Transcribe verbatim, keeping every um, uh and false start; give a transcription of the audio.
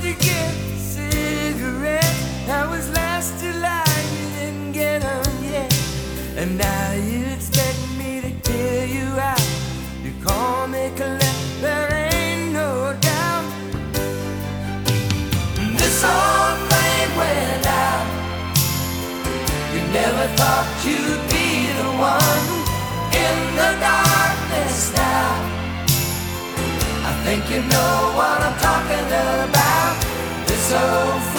to get cigarettes. That was last July, you didn't get them yet. And now you expect me to hear you out. You call me collect, there ain't no doubt. This old flame went out. You never thought you'd be the one in the darkness now. I think you know what I'm talking about. This old